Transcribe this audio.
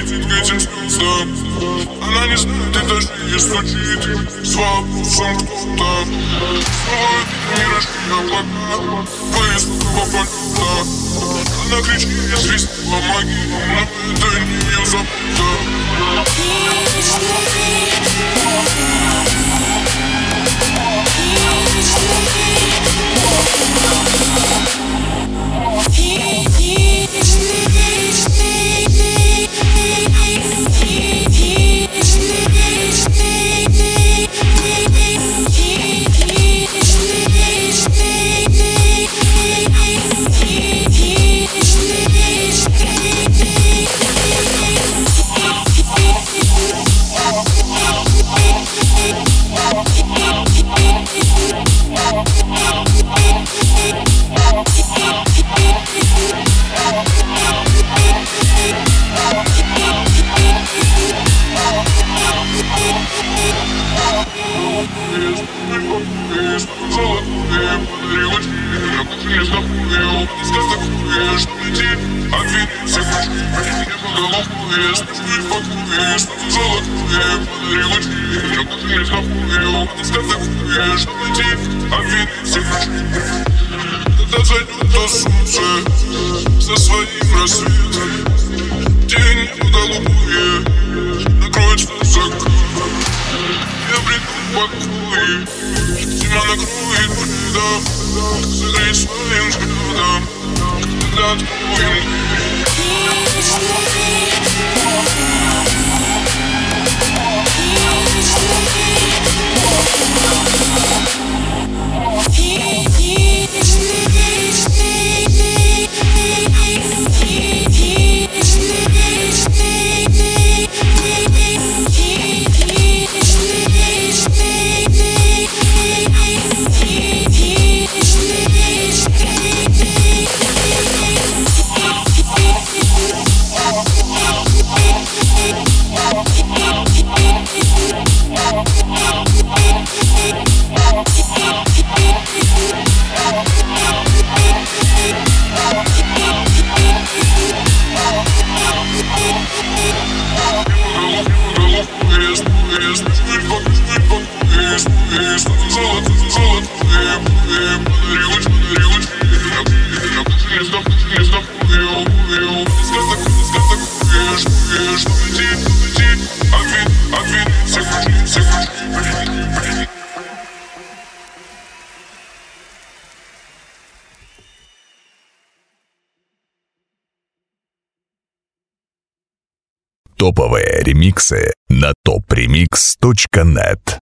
светит к этим звездам. Она не знает и даже не стучит с вопросом кто-то. Целует миражи облака, поездного полета. Она кричит, свист, помоги, но это не ее забота. Когда зайдет то солнце со своим рассветом, день голубые накроет закат. Я приду в покой, зима накроет предом, согреет своим взглядом, когда откроем топовые ремиксы на topremix.net.